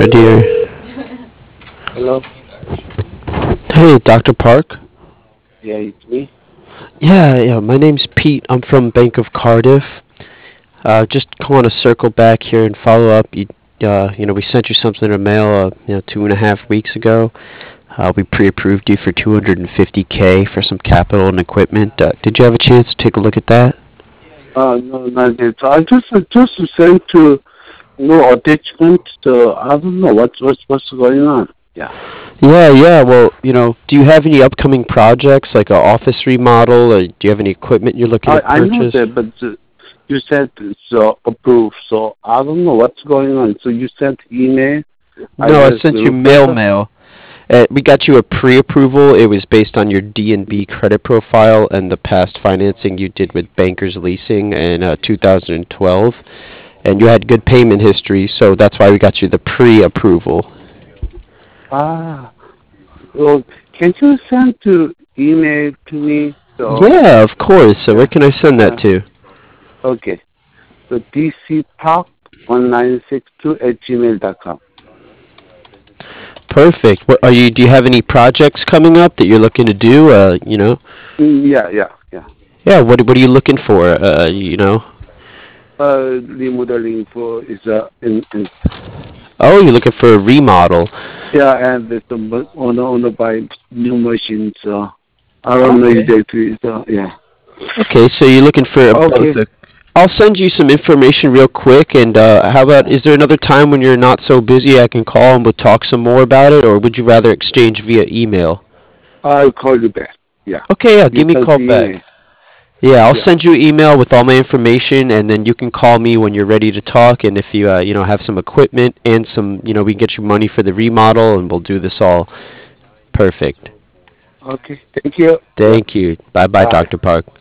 dear. Hello. Hey, Dr. Park. Yeah, it's me. Yeah, my name's Pete. I'm from Bank of Cardiff. Just want to circle back here and follow up. We sent you something in the mail, 2.5 weeks ago. We pre-approved you for 250K for some capital and equipment. Did you have a chance to take a look at that? No, not yet. I just sent to no attachment. I don't know what's going on. Yeah. Yeah. Well, do you have any upcoming projects like an office remodel, or do you have any equipment you're looking to I know purchase? that, but you said it's approved, so I don't know what's going on. So you sent email. I No, I just sent you look at it. mail. We got you a pre-approval. It was based on your D&B credit profile and the past financing you did with Bankers Leasing in 2012, and you had good payment history, so that's why we got you the pre-approval. Ah, well, can you send to email to me? So Yeah, of course. So where yeah, can I send that yeah. to? Okay. So dcpark1962 @gmail.com. Perfect. What are you? Do you have any projects coming up that you're looking to do? Yeah, yeah, yeah. Yeah. What are you looking for? Remodeling for is in Oh, you're looking for a remodel. yeah, and there's some on buy new machines. I don't know Okay. exactly. So yeah. Okay, so you're looking for both Okay. a. I'll send you some information real quick, and how about? Is there another time when you're not so busy I can call and we'll talk some more about it, or would you rather exchange via email? I'll call you back. Yeah. Okay, yeah, You give me a send call the email. back. Yeah, I'll Yeah. send you an email with all my information, and then you can call me when you're ready to talk. And if you have some equipment and some, we can get you money for the remodel, and we'll do this all perfect. Okay. Thank you. Yeah. Thank you. Bye, bye, Bye. Dr. Park.